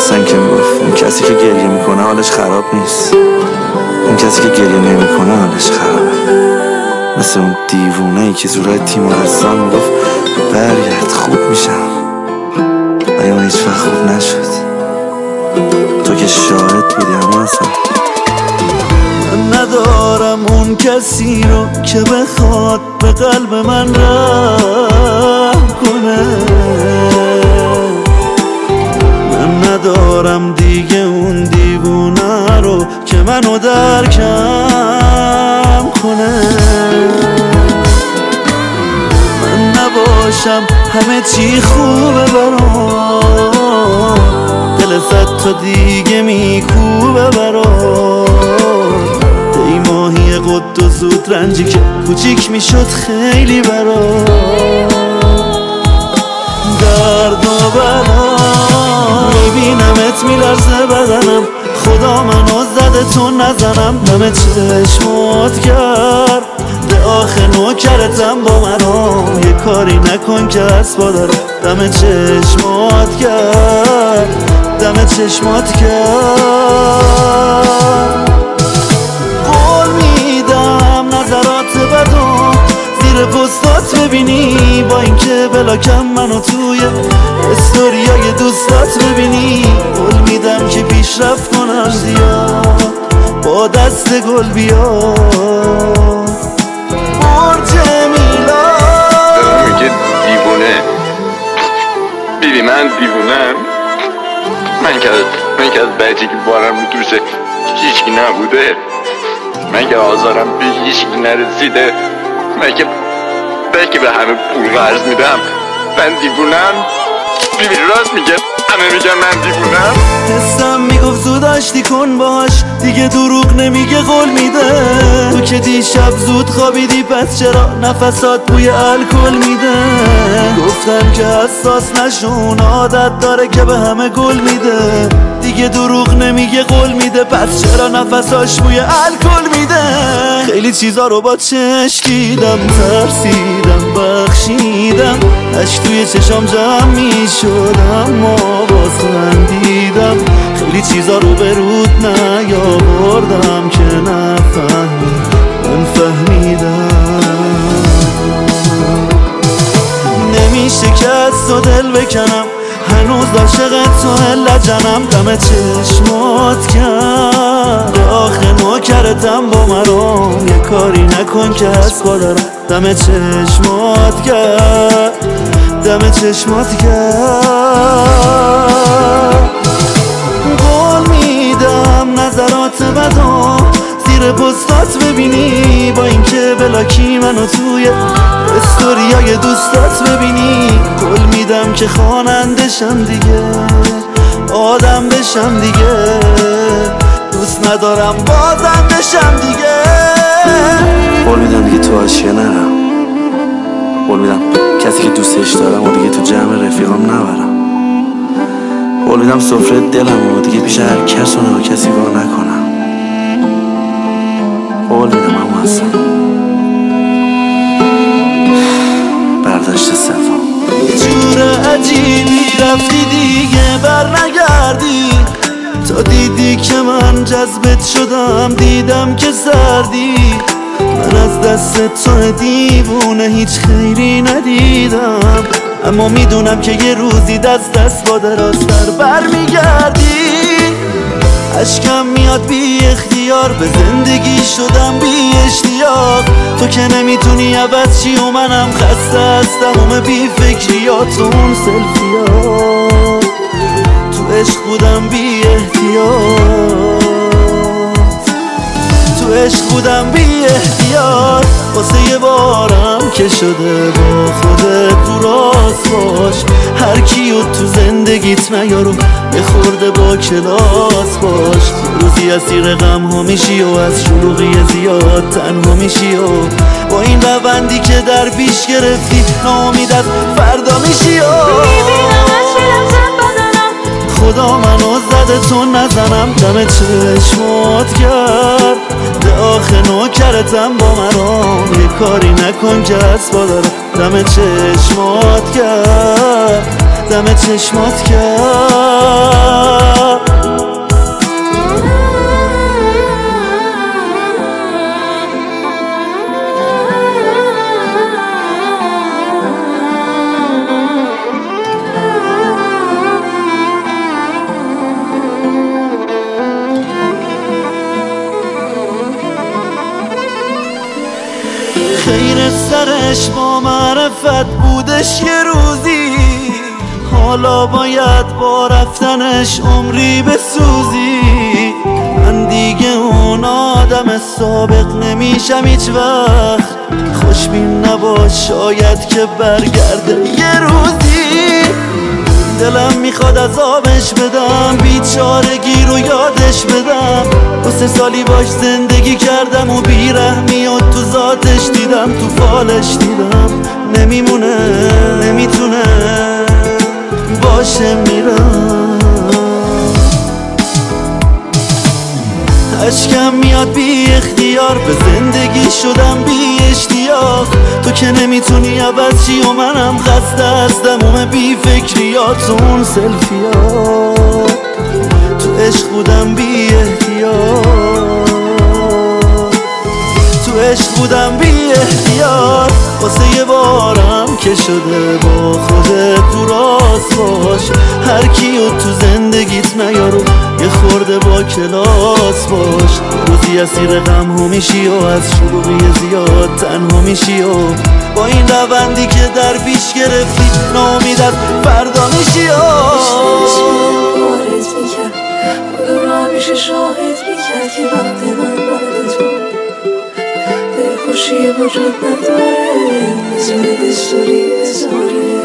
هستن که میگفت اون کسی که گریه میکنه حالش خراب نیست، اون کسی که گریه نمیکنه حالش خرابه. مثل اون دیوونه ای که زورای تیمارستان میگفت برگرد خوب میشم، ولی اون هیچ وقت خوب نشد. تو که شاهد بودی. اما اصلا من ندارم اون کسی رو که بخواد به قلب من رحم کنه، من ندارم دیگه اون دیوونه رو که منو درکم کنه. من نباشم همه چی خوبه برام، دل صد تا دیگه میکوبه برام. ای ماهی قد و زود رنجی که کوچیک میشد خیلی برام. درد و بلا میبینمت میلرزه بدنم، خدا منو زده تو نزنم. دم چشمات کرد به آخه نوکرتم با منو، یه کاری نکن که اسبا دارم. دم چشمات کرد، دم چشمات کرد. قول میدم نظرات بدو زیر پستات ببینی، با اینکه بلاکم منو توی استوریای دوستات ببینی. قول میدم که پیشرفت کنم زیاد، با دست گل بیاد. برج میلاد میگه دیوونه. بیبی من دیوونم. من که از بچگی بارم رو دوشه هیچکی نبوده، من که آزارم به هیچکی نرسیده، من که به همه پول قرض میدم. من دیوونم. بیبی راست میگه، همه میگن من دیوونم. حسم میگفت زود آشتی کن باش، دیگه دروغ نمیگه قول میده. تو که دیشب زود خوابیدی پس چرا نفسات بوی الکل میده. گفتم که حساس نشون، عادت داره که به همه گل میده. دیگه دروغ نمیگه قول میده، پس چرا نفساش بوی الکل میده. خیلی چیزا رو با چشم دیدم، ترسیدم بخشیدم، اشک توی چشام جمع میشد اما باز خندیدم. خیلی چیزا رو به رود نیاوردم که نفهمی من فهمیدم. نمیشه که از تو دل بکنم، هنوز عاشق تو لجنم. دم چشمات کرد آخه نوکرتم با مرام، یه کاری نکن که اسبا دارم. دم چشمات کرد، دم چشمات کرد. قول میدم نظرات بدو زیر پستات ببینی، با اینکه بلاکی منو توی استوریای دوستات ببینی. قول میدم که خوانندشم دیگه، آدم بشم دیگه، دوست ندارم بازندشم دیگه. قول میدم دیگه تو آشیه نرم، قول میدم کسی که دوستش دارم و دیگه تو جمع رفیقام نبرم. قول میدم سفره دلم و دیگه پیش هر کس و نه کسی وا نکنم. قول میدم اما اصلا برداشت سوم. جور عجیبی رفتی دیگه بر نگردی، تا دیدی که من جذبت شدم دیدم که سردی. من از دست تو دیوونه هیچ خیری ندیدم، اما میدونم که یه روزی دست با دراستر بر میگردی. عشقم میاد بی اختیار، به زندگی شدم بی اشتیاق. تو که نمیتونی عوض چی و منم خسته از تمام بی فکریات و اون سلفیات. تو عشق بودم بی احتیاط، تو عشق بودم بی احتیاط. واسه یه بارم که شده با خودت تو راست باش، هر کیو تو زندگیت نیارو یه خورده با کلاس باش. روزی اسیر غم ها میشی و از شلوغی زیاد تنها میشی و با این روندی که در پیش گرفتی ناامید از فردا میشی و خدا منو زده تو نزنم. دم چشمات کرد به آخه نوکرتم با مرام، یه کاری نکن که اسبا دارم. دم چشمات کرد، دم چشمات کرد. رفتنش با معرفت بودش یه روزی، حالا باید با رفتنش عمری بسوزی. من دیگه اون آدم سابق نمیشم هیچ وقت، خوشبین نباش شاید که برگرده یه روزی. دلم میخواد عذابش بدم، بیچارگی رو یادش بدم. 2 سالی باش زندگی کردم و بیرحمی و تو ذاتش دیدم، تو فالش دیدم. نمیمونه نمیتونه باشه میرم. اشکم میاد بی اختیار، به زندگی شدم بی اشتیاق. تو که نمیتونی عوض چی و منم خسته از تموم بی فکریات و اون سلفیات. تو عشق بودم بی احتیاط، تو عشق بودم بی احتیاط. واسه یه بارم که شده با خودت تو راست باش، هر کیو تو زندگیت نیارو یه خورده با کلاس باش. روزی اسیر غم ها میشی و از شروعی زیاد تنها میشی و با این روندی که در پیش گرفتی ناامید از فردا میشی. همیشه شاهد میکرد که وقت من بعد تو خوشی وجود نداره، بزاره دستوری بزاره.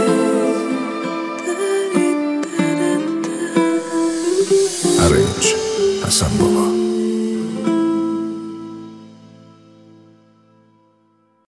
Arrange Hassan Baba.